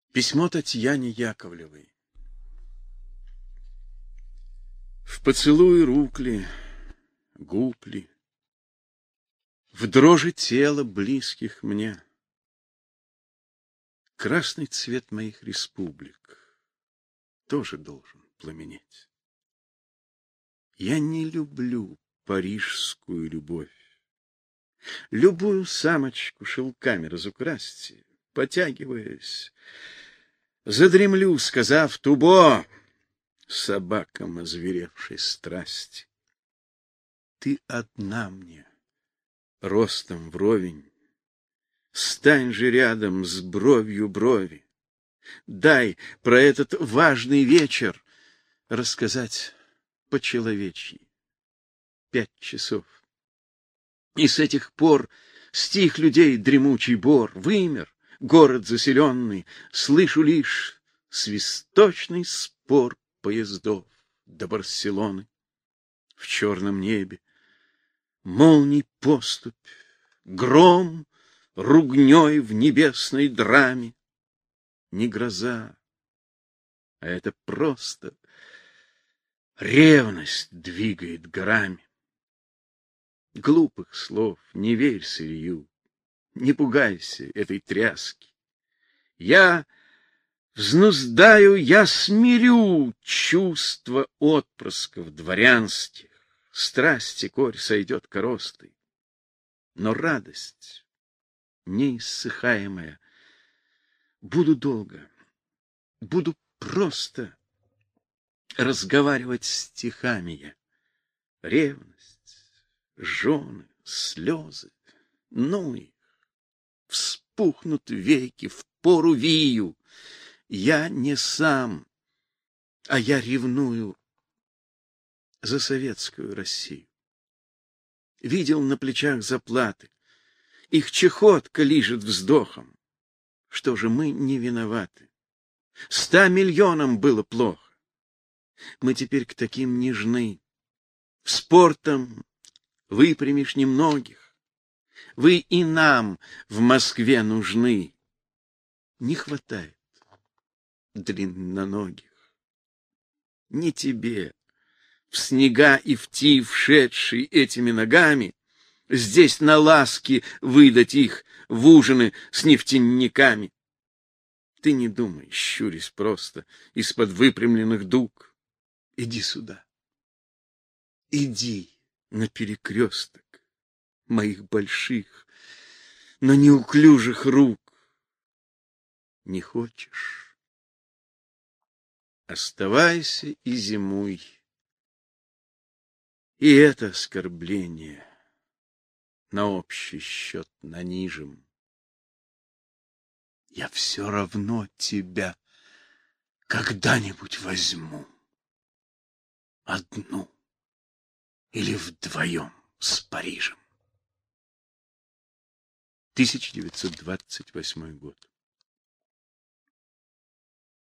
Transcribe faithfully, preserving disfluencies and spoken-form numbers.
Письмо Татьяне Яковлевой. В поцелуи рук ли, губ ли, в дрожи тела близких мне, красный цвет моих республик тоже должен пламенеть. Я не люблю парижскую любовь. Любую самочку шелками разукрасьте, потягиваясь, задремлю, сказав тубо собакам озверевшей страсти. Ты одна мне, ростом вровень, стань же рядом с бровью брови. Дай про этот важный вечер рассказать по-человечьи. Пять часов. И с этих пор стих людей дремучий бор, вымер, город заселенный, слышу лишь свисточный спор поездов до Барселоны. В черном небе молний поступь, гром ругней в небесной драме. Не гроза, а это просто ревность двигает горами. Глупых слов не верь сырью, не пугайся этой тряски. Я взнуздаю, я смирю чувства отпрысков дворянских. Страсти корь сойдет коростой, но радость неиссыхаемая. Буду долго, буду просто разговаривать стихами я. Ревность, жены, слезы, ну их, вспухнут веки, впору вию. Я не сам, а я ревную за советскую Россию. Видел на плечах заплаты, их чехотка лижет вздохом. Что же, мы не виноваты. Ста миллионам было плохо. Мы теперь к таким нежны. Спортом выпрямишь немногих. Вы и нам в Москве нужны. Не хватает длинноногих. Не тебе, в снега и в тив шедший этими ногами, здесь на ласки выдать их в ужины с нефтяниками. Ты не думай, щурясь просто из-под выпрямленных дуг. Иди сюда. Иди на перекресток моих больших, но неуклюжих рук. Не хочешь? Оставайся и зимуй. И это оскорбление на общий счет нанижем. Я все равно тебя когда-нибудь возьму. Одну или вдвоем с Парижем. тысяча девятьсот двадцать восьмой год.